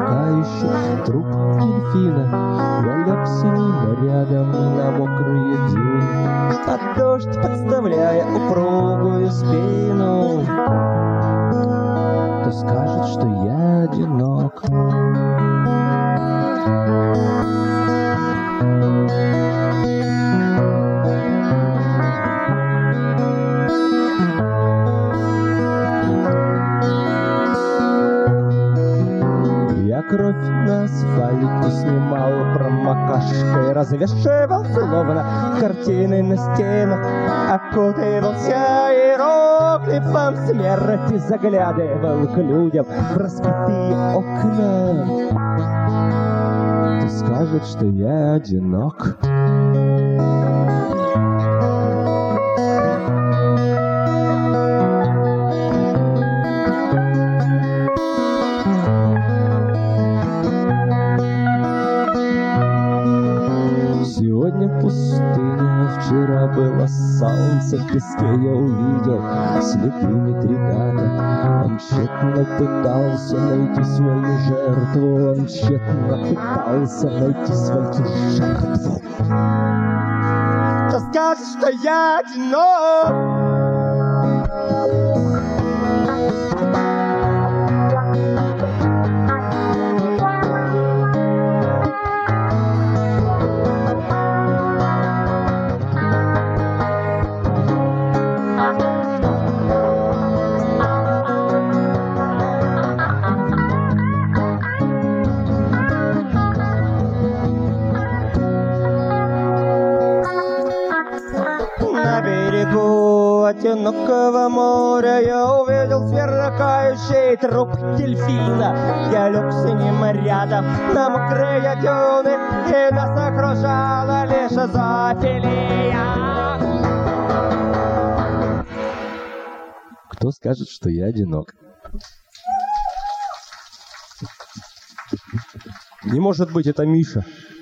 сверкающий труп дельфина. Я лег с ним рядом на мокрые дюны, а дождь, подставляя упругую спину, то скажет, что я одинок. Я кровь на асфальте снимал промокашкой, развешивал словно картины на стенах, окутывался иероглифом смерти, заглядывал к людям в разбитые окна. Кто скажет, что я одинок? Сегодня пустыня, вчера было солнце, в песке я увидел слепыми три гада. Он тщетно пытался найти свою жертву, он тщетно пытался найти свою жертву. Кто скажет, что я одинок? На берегу одинокого моря я увидел сверкающий труп дельфина. Я лег с ним рядом на мокрые дюны, и нас окружала лишь зоофилия. Кто скажет, что я одинок? Не может быть, это Миша.